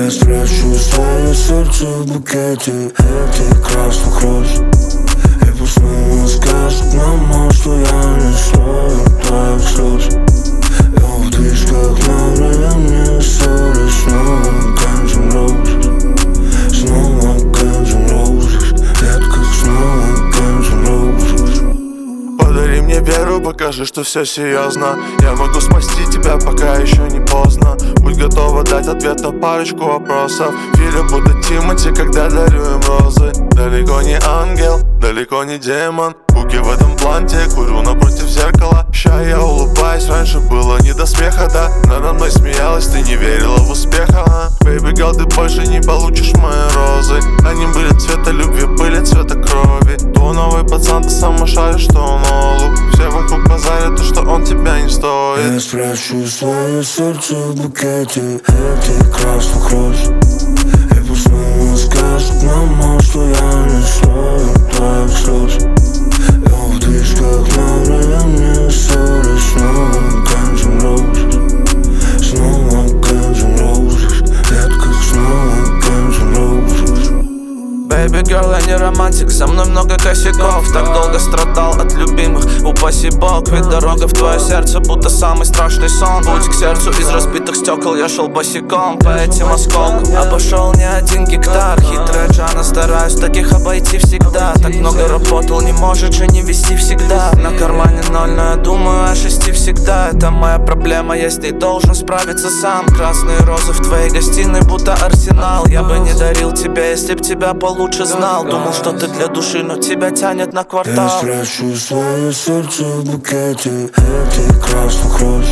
Я спрячу свое сердце в букете этих красных роз. И пусть снова скажет мама, что я не стою твоих слез. Я в движках на время ссоры. Снова Guns N' Roses. Снова Guns N' Roses. Редко снова Guns N' Roses. Подари мне веру, покажи, что все серьезно. Я могу спасти тебя, пока еще не поздно. Будь готова дать ответ на парочку вопросов. Филя будто Тимати, когда дарю им розы. Далеко не ангел, далеко не демон. Буки в этом планте, курю напротив зеркала. Ща я улыбаюсь, раньше было не до смеха, да. Надо мной смеялась, ты не верила в успех, ага. Baby girl, ты больше не получишь мои розы. Они были цвета любви, были цвета крови. То новый пацан, ты сама шаришь, что он олух. Все вокруг базарят, то, что он тебя не стоит. Я спрячу свое сердце в букете этих красных роз. И пусть снова скажет мама, что я не стою твоих слез. Я в движках на время ссоры. Снова Guns N' Roses. Снова Guns N' Roses. Редко снова Guns N' Roses. Baby girl, я не романтик, со мной много косяков. Так долго страдал от любимых, упаси бог. Ведь дорога в твое сердце будто самый страшный сон. Путь к сердцу из разбитых стекол, я шел босиком по этим осколкам. Обошел не один гектар, хитрая Джана, стараюсь таких обойти всегда. Так много работал, не может же не вести всегда. На кармане ноль, но я думаю о 6 всегда. Это моя проблема, я с ней должен справиться сам. Красные розы в твоей гостиной будто арсенал. Я бы не дарил тебе, если б тебя получше знал. Думал, что ты для души, но тебя тянет на квартал. Я спрячу свое сердце в букете этих красных роз.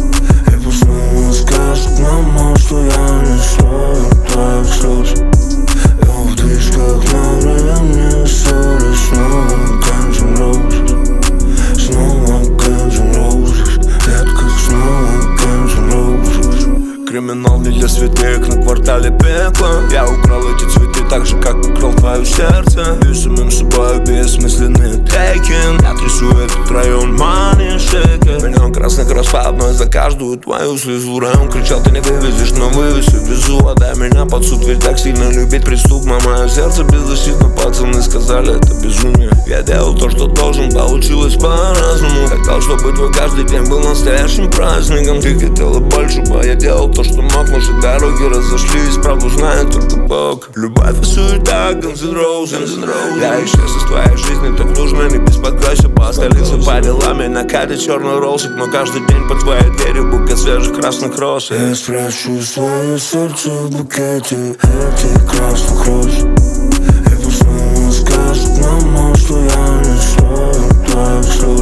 И пусть снова скажет мама, что я не стою твоих слез. Я в движках на время ссоры. Снова Guns N' Roses. Снова Guns N' Roses. Редко снова Guns N' Roses. Криминал не для святых, на квартале пекло. Я украл эти цветы так же, как украл твое сердце. И самим собой бессмысленный тейкинг. Я трясу этот район money shaker. Миллион красных роз по одной за каждую твою слезу. Район кричал, ты не вывезешь, но вывез и везу. Отдай меня под суд, ведь так сильно любить преступ. Мое сердце беззащитно, пацаны сказали, это безумие. Я делал то, что должен, получилось по-разному. Хотел, чтобы твой каждый день был настоящим праздником. Ты хотела большего, я делал то, что мог. Наши дороги разошлись, правду знает только Бог. Любовь и суета, Guns N' Roses. Я исчез из твоей жизни, так нужно, не беспокойся. По столице по делам, на каде черный роллсик. Но каждый день по твоей двери букет свежих красных роз. Я спрячу свое сердце в букете этих красных роз. И пусть снова скажет мама, что я не стою твоих слез.